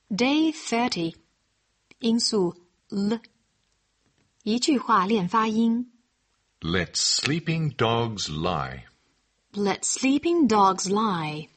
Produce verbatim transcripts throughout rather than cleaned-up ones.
Day thirty. 音素 l。一句话练发音。 Let sleeping dogs lie. Let sleeping dogs lie.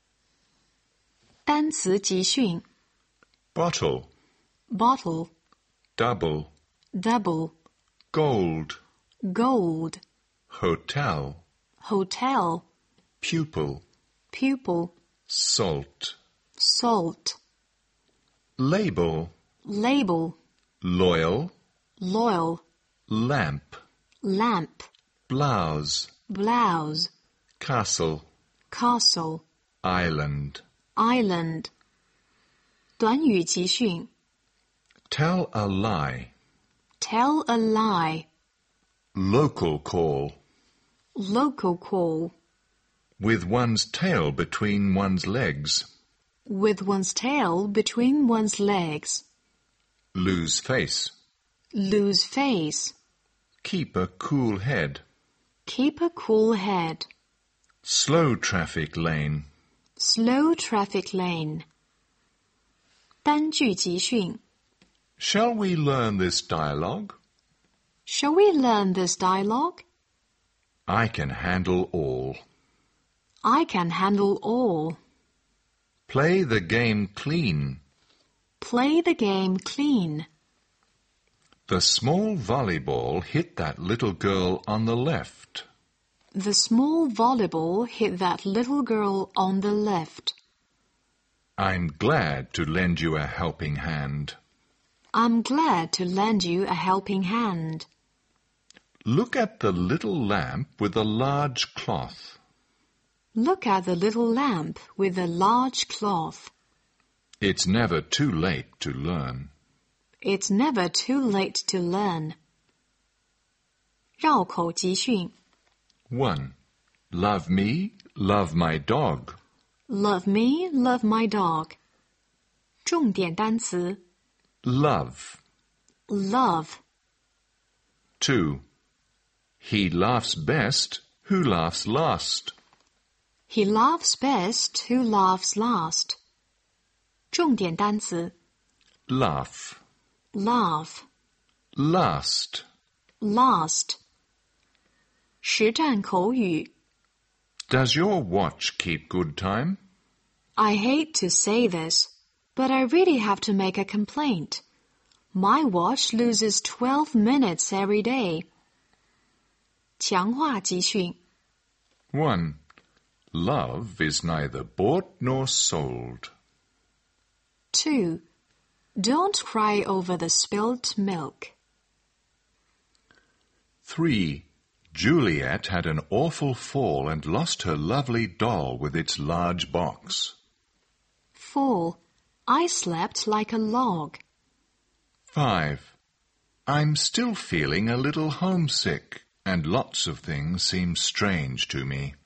单词集训。 Bottle, Bottle, double, double, gold, gold, hotel, hotel, pupil, pupil, salt, salt, label, label, loyal, loyal, lamp, lamp, blouse, blouse, castle, castle, island. island. 短语集训。 Tell a lie. Tell a lie. Local call. Local call. With one's tail between one's legs. With one's tail between one's legs. Lose face. Lose face. Keep a cool head. Keep a cool head. Slow traffic lane. Slow traffic lane. 单句集训。 Shall we learn this dialogue? Shall we learn this dialogue? I can handle all. I can handle all. Play the game clean. Play the game clean. The small volleyball hit that little girl on the left. The small volleyball hit that little girl on the left. I'm glad to lend you a helping hand. I'm glad to lend you a helping hand. Look at the little lamp with a large cloth. Look at the little lamp with a large cloth. It's never too late to learn. It's never too late to learn. 绕口集训。 one. Love me, love my dog. Love me, love my dog. 重点单词。 Love. Love. two. He laughs best who laughs last. He laughs best who laughs last. 重点单词。 Laugh. Laugh. Last. Last. 实战口语。 Does your watch keep good time? I hate to say this, but I really have to make a complaint. My watch loses twelve minutes every day. 强化集训。 one. Love is neither bought nor sold. two. Don't cry over the spilt milk. three. Juliet had an awful fall and lost her lovely doll with its large box. four. I slept like a log. five. I'm still feeling a little homesick, and lots of things seem strange to me.